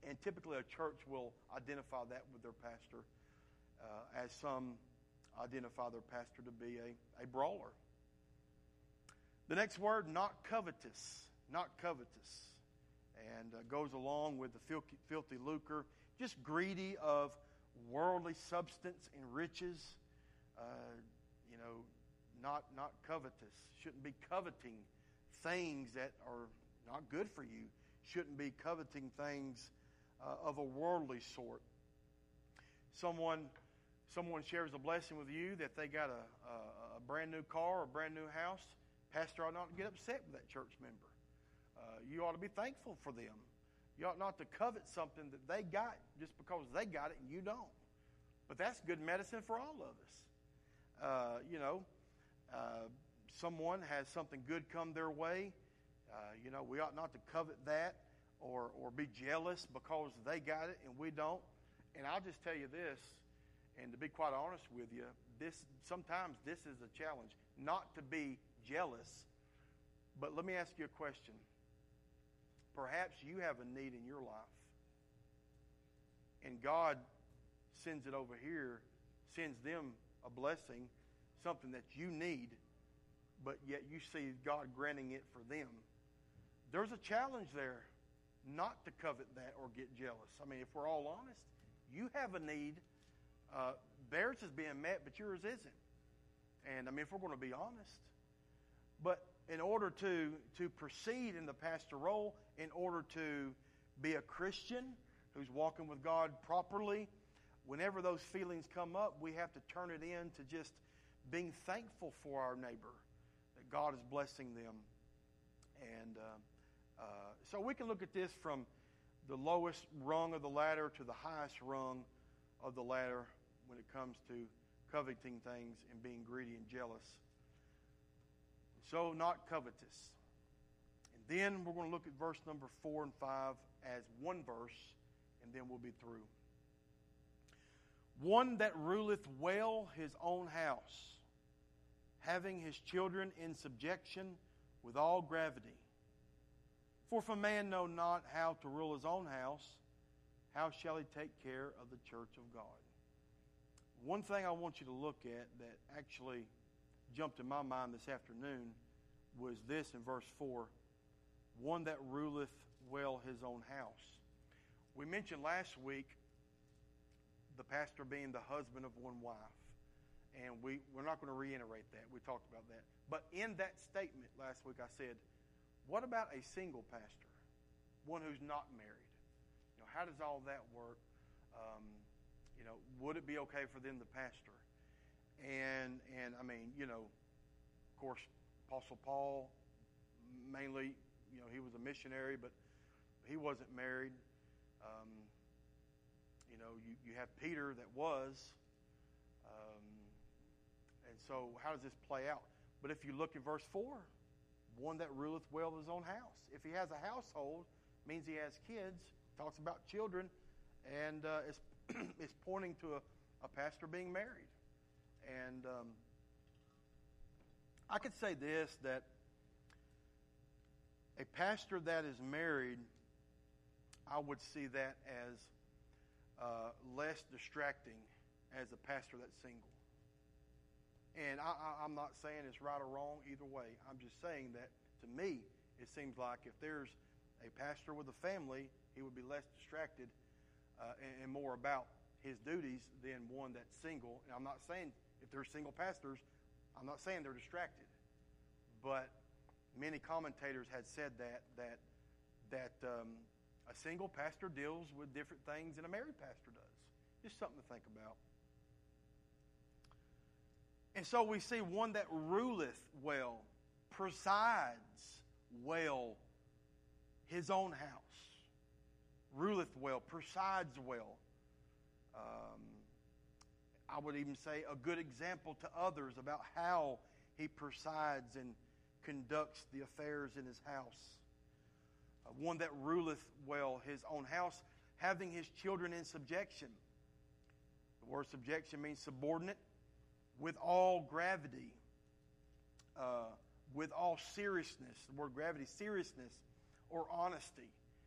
And typically a church will identify that with their pastor, uh, as some identify their pastor to be a, a brawler. The next word, not covetous. Not covetous. And uh, goes along with the filthy, filthy lucre, just greedy of worldly substance and riches. Uh, you know, not not covetous. Shouldn't be coveting things that are not good for you. Shouldn't be coveting things uh, of a worldly sort. Someone someone shares a blessing with you that they got a, a, a brand new car or a brand new house. Pastor ought not to get upset with that church member. Uh, you ought to be thankful for them. You ought not to covet something that they got just because they got it and you don't. But that's good medicine for all of us. Uh, you know, uh, someone has something good come their way. Uh, you know, we ought not to covet that or, or be jealous because they got it and we don't. And I'll just tell you this, and to be quite honest with you, this sometimes this is a challenge, not to be jealous. But let me ask you a question. Perhaps you have a need in your life, and God sends it over here, sends them a blessing, something that you need, but yet you see God granting it for them. There's a challenge there not to covet that or get jealous. I mean, if we're all honest, you have a need. Uh, theirs is being met, but yours isn't. And I mean, if we're going to be honest. But in order to, to proceed in the pastor role, in order to be a Christian who's walking with God properly, whenever those feelings come up, we have to turn it into just being thankful for our neighbor, that God is blessing them. And uh, uh, so we can look at this from the lowest rung of the ladder to the highest rung of the ladder when it comes to coveting things and being greedy and jealous. So, not covetous. And then we're going to look at verse number four and five as one verse, and then we'll be through. One that ruleth well his own house, having his children in subjection with all gravity. For if a man know not how to rule his own house, how shall he take care of the church of God? One thing I want you to look at that actually jumped in my mind this afternoon was this in verse four. One that ruleth well his own house. We mentioned last week the pastor being the husband of one wife. And we, we're not going to reiterate that. We talked about that. But in that statement last week I said, what about a single pastor? One who's not married? You know, how does all that work? Um, you know, would it be okay for them to pastor? And, and I mean, you know, of course, Apostle Paul, mainly, you know, he was a missionary, but he wasn't married. Um, you know, you, you have Peter that was. Um, and so how does this play out? But if you look at verse four, one that ruleth well his own house. If he has a household, means he has kids, talks about children, and uh, it's, it's pointing to a, a pastor being married. And um, I could say this, that a pastor that is married, I would see that as uh, less distracting as a pastor that's single. And I, I, I'm not saying it's right or wrong either way. I'm just saying that, to me, it seems like if there's a pastor with a family, he would be less distracted uh, and, and more about his duties than one that's single. And I'm not saying if they're single pastors, I'm not saying they're distracted. But many commentators had said that, that, that um, a single pastor deals with different things than a married pastor does. Just something to think about. And so we see one that ruleth well, presides well his own house. Ruleth well, presides well. Um, I would even say a good example to others about how he presides and conducts the affairs in his house. Uh, one that ruleth well his own house, having his children in subjection. The word subjection means subordinate. With all gravity, uh, with all seriousness, the word gravity, seriousness or honesty.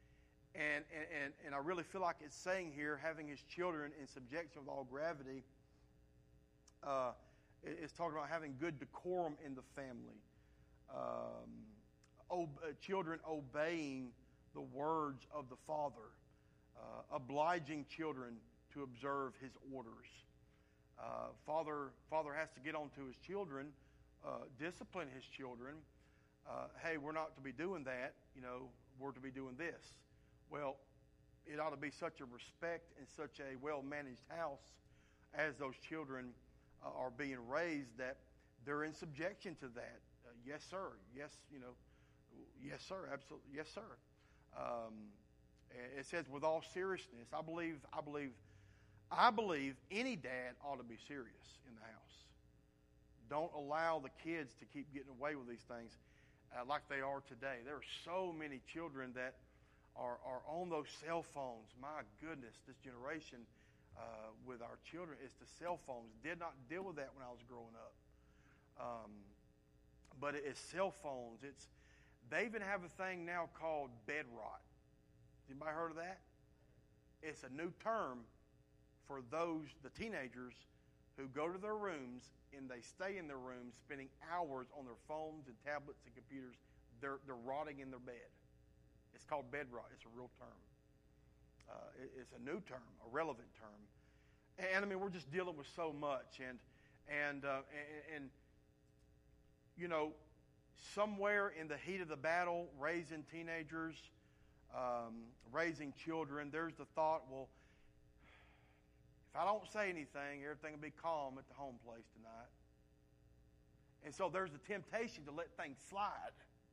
And, and, and I really feel like it's saying here, having his children in subjection with all gravity, uh, it's talking about having good decorum in the family. Um, ob- uh, children obeying the words of the father. Uh, obliging children to observe his orders. Uh, father, father has to get on to his children, uh, discipline his children. Uh, hey, we're not to be doing that. You know, we're to be doing this. Well, it ought to be such a respect and such a well-managed house as those children uh, are being raised that they're in subjection to that. Uh, yes, sir. Yes, you know. Yes, sir. Absolutely. Yes, sir. Um, it says with all seriousness. I believe. I believe. I believe any dad ought to be serious in the house. Don't allow the kids to keep getting away with these things uh, like they are today. There are so many children that are, are on those cell phones. My goodness, this generation uh, with our children is the cell phones. Did not deal with that when I was growing up. Um, but it is cell phones. It's they even have a thing now called bed rot. Anybody heard of that? It's a new term for those, the teenagers, who go to their rooms and they stay in their rooms spending hours on their phones and tablets and computers. They're, they're rotting in their bed. It's called bed rot. It's a real term. Uh, it, it's a new term, a relevant term. And, and I mean, we're just dealing with so much. And, and, uh, and, and, you know, somewhere in the heat of the battle, raising teenagers, um, raising children, there's the thought, well, if I don't say anything, everything will be calm at the home place tonight. And so there's the temptation to let things slide.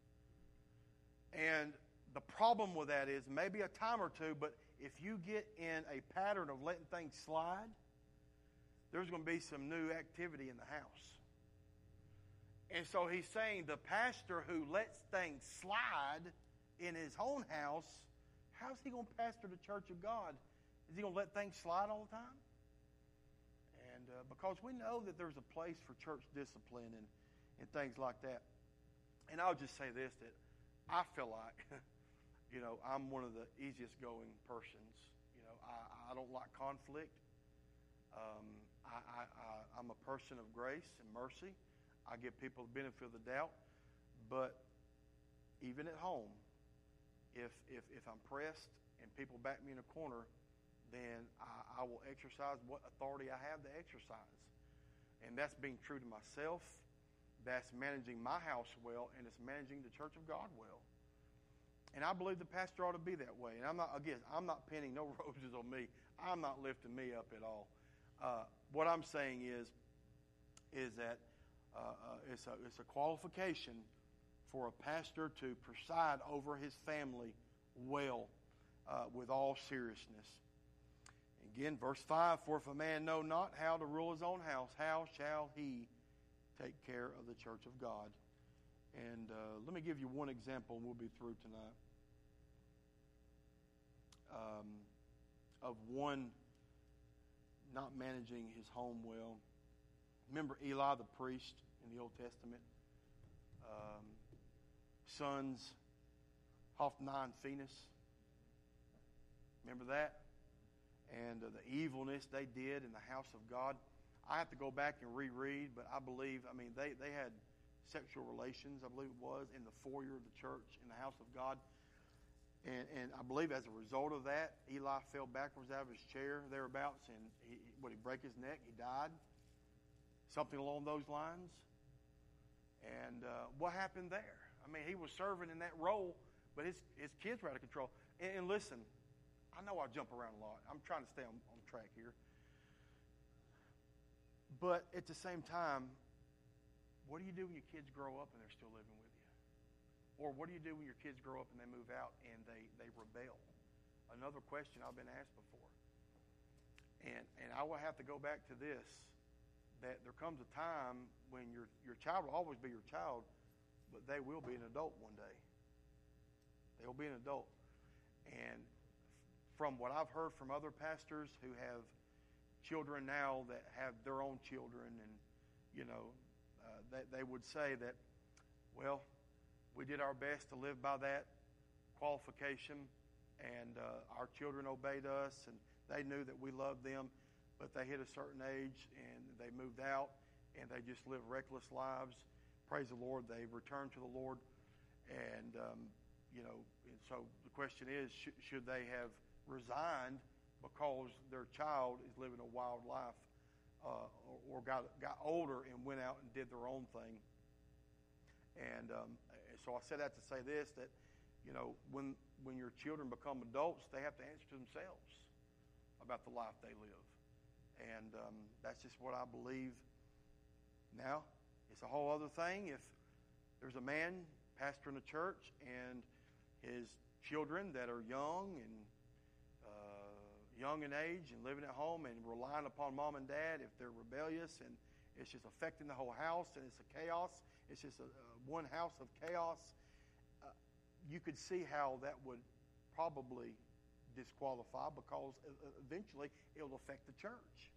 And the problem with that is maybe a time or two, but if you get in a pattern of letting things slide, there's going to be some new activity in the house. And so he's saying the pastor who lets things slide in his own house, how's he going to pastor the church of God? Is he going to let things slide all the time? And uh, because we know that there's a place for church discipline and, and things like that. And I'll just say this, that I feel like, you know, I'm one of the easiest going persons. You know, I, I don't like conflict. Um, I, I, I, I'm a person of grace and mercy. I give people the benefit of the doubt. But even at home, if if, if I'm pressed and people back me in a corner, then I, I will exercise what authority I have to exercise. And that's being true to myself. That's managing my house well, and it's managing the church of God well. And I believe the pastor ought to be that way. And I'm not, again, I'm not pinning no roses on me. I'm not lifting me up at all. Uh, what I'm saying is, is that uh, uh, it's a it's a qualification for a pastor to preside over his family well, uh, with all seriousness. Again, verse five, for if a man know not how to rule his own house, how shall he take care of the church of God? And uh, let me give you one example, and we'll be through tonight, um, of one not managing his home well. Remember Eli the priest in the Old Testament? Um, sons, Hophni and Phinehas. Remember that? And uh, the evilness they did in the house of God. I have to go back and reread, but I believe, I mean, they, they had sexual relations, I believe it was, in the foyer of the church, in the house of God. And, and I believe as a result of that, Eli fell backwards out of his chair thereabouts, and he, what, he break his neck, he died. Something along those lines. And uh, what happened there? I mean, he was serving in that role, but his, his kids were out of control. And, and listen, I know I jump around a lot. I'm trying to stay on, on track here. But at the same time, what do you do when your kids grow up and they're still living with you? Or what do you do when your kids grow up and they move out and they, they rebel? Another question I've been asked before. And and I will have to go back to this, that there comes a time when your, your child will always be your child, but they will be an adult one day. They will be an adult. And from what I've heard from other pastors who have children now that have their own children, and, you know, uh, they, they would say that, well, we did our best to live by that qualification, and uh, our children obeyed us, and they knew that we loved them, but they hit a certain age, and they moved out, and they just lived reckless lives. Praise the Lord, they returned to the Lord, and, um, you know, and so the question is, sh- should they have resigned because their child is living a wild life, uh, or, or got got older and went out and did their own thing? And um, so I said that to say this, that, you know, when when your children become adults, they have to answer to themselves about the life they live. And um, that's just what I believe. Now, it's a whole other thing if there's a man pastoring a church and his children that are young and uh, young in age and living at home and relying upon mom and dad, if they're rebellious and it's just affecting the whole house and it's a chaos, it's just a, uh, one house of chaos, uh, you could see how that would probably disqualify, because eventually it will affect the church.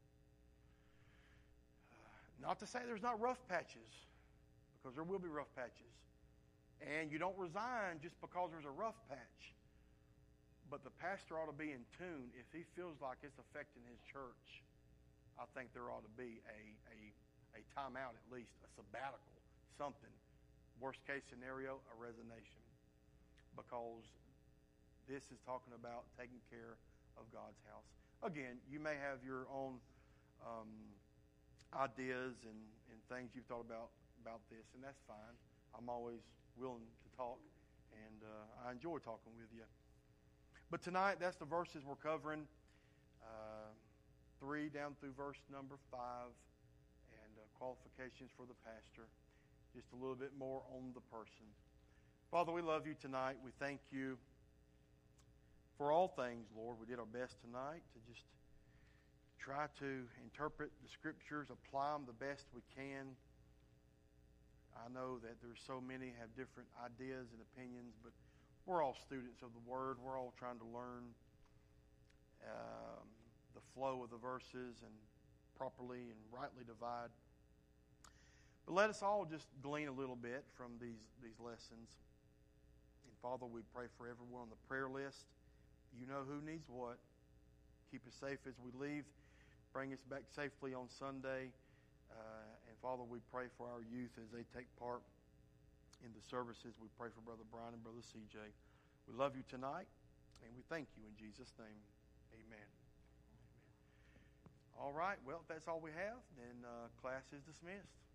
Uh, not to say there's not rough patches, because there will be rough patches. And you don't resign just because there's a rough patch. But the pastor ought to be in tune. If he feels like it's affecting his church, I think there ought to be a, a, a timeout, at least, a sabbatical, something. Worst case scenario, a resignation. Because this is talking about taking care of God's house. Again, you may have your own um, ideas and, and things you've thought about, about this, and that's fine. I'm always willing to talk, and uh, I enjoy talking with you. But tonight, that's the verses we're covering, uh, three down through verse number five, and uh, qualifications for the pastor. Just a little bit more on the person. Father, we love you tonight. We thank you for all things, Lord. We did our best tonight to just try to interpret the Scriptures, apply them the best we can. I know that there's so many have different ideas and opinions, but we're all students of the Word. We're all trying to learn um, the flow of the verses and properly and rightly divide. But let us all just glean a little bit from these, these lessons. And Father, we pray for everyone on the prayer list. You know who needs what. Keep us safe as we leave. Bring us back safely on Sunday. Uh, and Father, we pray for our youth as they take part in the services. We pray for Brother Brian and Brother C J. We love you tonight, and we thank you in Jesus' name. Amen. Amen. All right. Well, if that's all we have, then uh, class is dismissed.